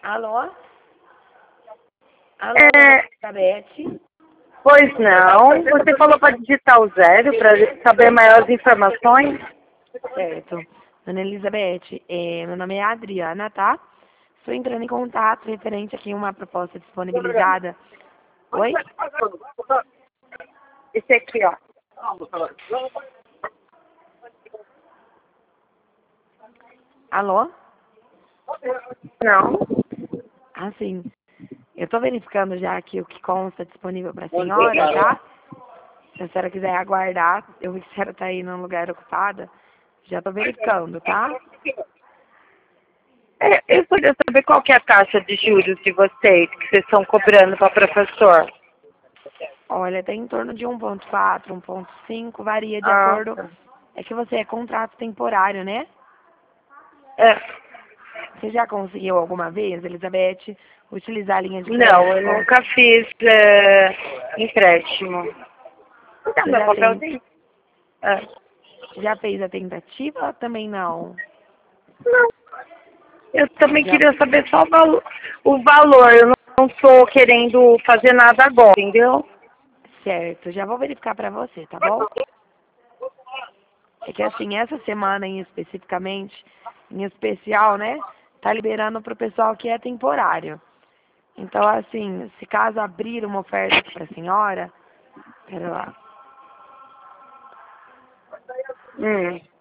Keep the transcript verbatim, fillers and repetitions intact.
Alô? Alô, É, Elizabeth? pois não. Você falou para digitar o zero para saber maiores informações? Certo. Dona Elizabeth, é, meu nome é Adriana, tá? Estou entrando em contato referente aqui a uma proposta disponibilizada. Oi? Esse aqui, ó. Alô? Não. Ah, sim. Eu estou verificando já aqui o que consta disponível para a senhora, tá? Se a senhora quiser aguardar, eu vi que a senhora está aí num lugar ocupada. Já estou verificando, tá? É, eu queria saber qual que é a taxa de juros de vocês, que vocês estão cobrando para professor. Olha, tem em torno de um ponto quatro, um ponto cinco, varia de Ah, acordo. tá. É que você é contrato temporário, né? É. Você já conseguiu alguma vez, Elizabeth, utilizar a linha de Não, crédito eu com... nunca fiz é, empréstimo. Tá, Você meu já tem... papelzinho? É. já fez a tentativa? Também não. Não. Eu também Já, queria saber só o valor. O valor. Eu não estou querendo fazer nada agora, entendeu? certo. Já vou verificar para você, tá bom? É que assim, essa semana em especificamente, em especial, né? Tá liberando pro pessoal que é temporário. Então, assim, se caso abrir uma oferta para a senhora, pera lá. Hum.